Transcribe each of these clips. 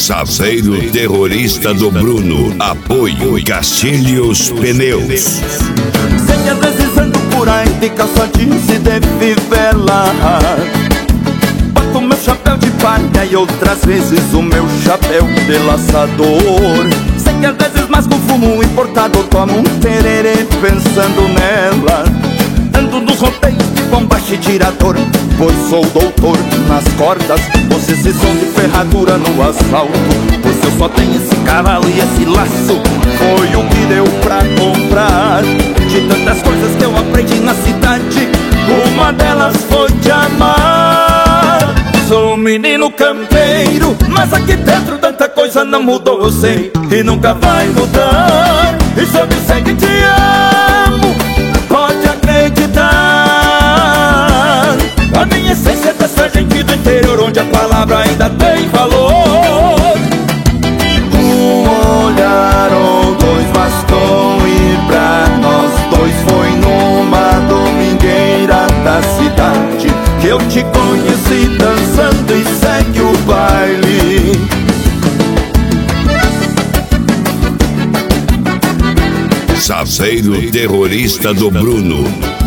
Saveiro terrorista do Bruno. Apoio Castilhos Pneus. Sei que às vezes ando por aí de calça jeans e de fivela. Boto meu chapéu de palha e outras vezes o meu chapéu de laçador. Sei que às vezes mais com fumo importado tomo um tererê pensando nela. Ando nos roteiros de bombacha e tirador, pois sou doutor nas cordas. Você se som de ferradura no asfalto, pois eu só tenho esse cavalo e esse laço. Foi o que deu pra comprar de tantas coisas que eu aprendi na cidade. Uma delas foi te amar. Sou um menino campeiro, mas aqui dentro tanta coisa não mudou, eu sei, e nunca vai mudar. E se eu disser que te amo, pode acreditar. A minha essência é dessa gente do interior, onde a palavra ainda tem valor. Um olhar ou dois bastou, e pra nós dois foi numa domingueira da cidade que eu te conheci dançando e segue o baile. Saveiro terrorista do Bruno.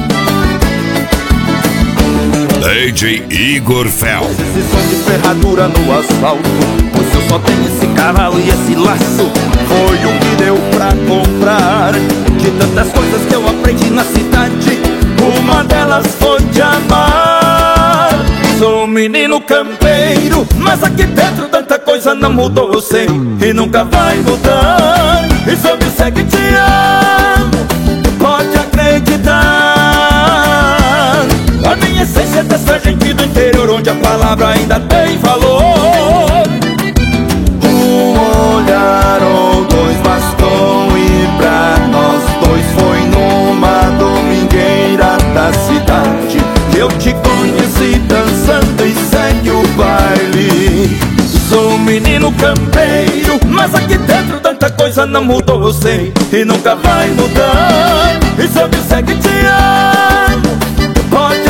DJ Igor Fel. Esse som de ferradura no asfalto, pois eu só tenho esse cavalo e esse laço. Foi o que deu pra comprar de tantas coisas que eu aprendi na cidade. Uma delas foi te amar. Sou um menino campeiro, mas aqui dentro tanta coisa não mudou, eu sei, e nunca vai mudar. E se eu disser que te amo, pode acreditar. A minha essência é dessa gente do interior, onde a palavra ainda tem valor. Um olhar ou dois bastou, e pra nós dois foi numa domingueira da cidade que eu te conheci dançando e segue o baile. Sou um menino campeiro, mas aqui dentro tanta coisa não mudou, eu sei, e nunca vai mudar. E se eu disser que te amo, pode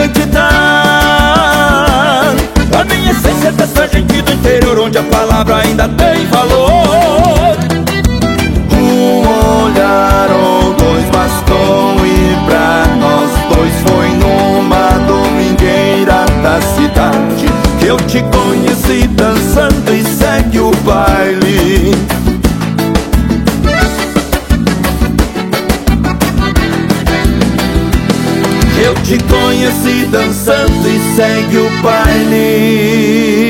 acreditar. A minha essência é dessa gente do interior, onde a palavra ainda tem valor. Um olhar ou dois bastou, e pra nós dois foi numa domingueira da cidade que eu te conheci dançando e segue o baile. Eu te conheci dançando e segue o baile.